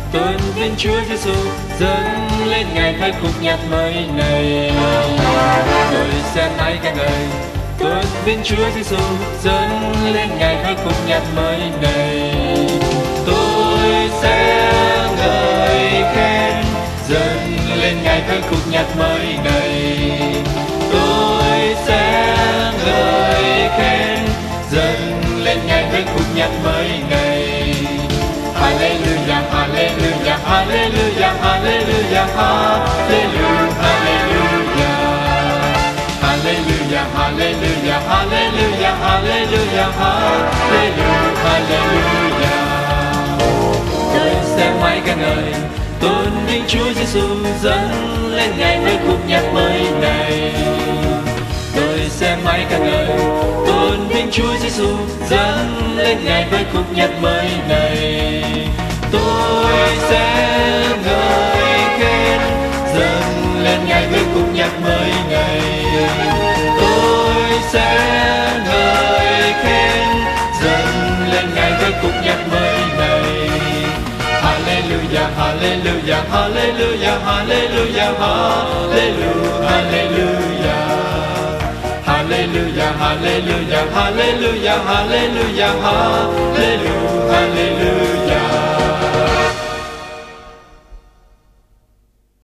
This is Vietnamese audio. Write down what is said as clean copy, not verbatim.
tôn vinh Chúa Giêsu, dâng lên Ngài khai khúc nhạc mới này. Tôi sẽ mãi ca ngợi tôn vinh Chúa Giêsu, dâng lên Ngài khai khúc nhạc mới này. Tôi sẽ ngợi khen, dâng lên Ngài khai khúc nhạc mới này. Tôi sẽ ngợi khen, dâng lên Ngài khai khúc nhạc mới này. Hallelujah, hallelujah, hallelujah, hallelujah, hallelujah, hallelujah. Hallelujah, hallelujah, hallelujah, hallelujah, hallelujah, hallelujah. Tôi sẽ mãi ca ngợi tôn vinh Chúa Giêsu, dâng lên Ngài với khúc nhạc mới này. Tôi sẽ mãi ca ngợi tôn vinh Chúa Giêsu, dâng lên Ngài với khúc nhạc mới này. Tôi sẽ ngợi khen, dâng lên Ngài với khúc nhạc mới này. Tôi sẽ ngợi khen, dâng lên Ngài với khúc nhạc mới này. Hallelujah, hallelujah, hallelujah, hallelujah, hallelujah, hallelujah. Hallelujah, hallelujah, hallelujah, hallelujah, hallelujah, hallelujah.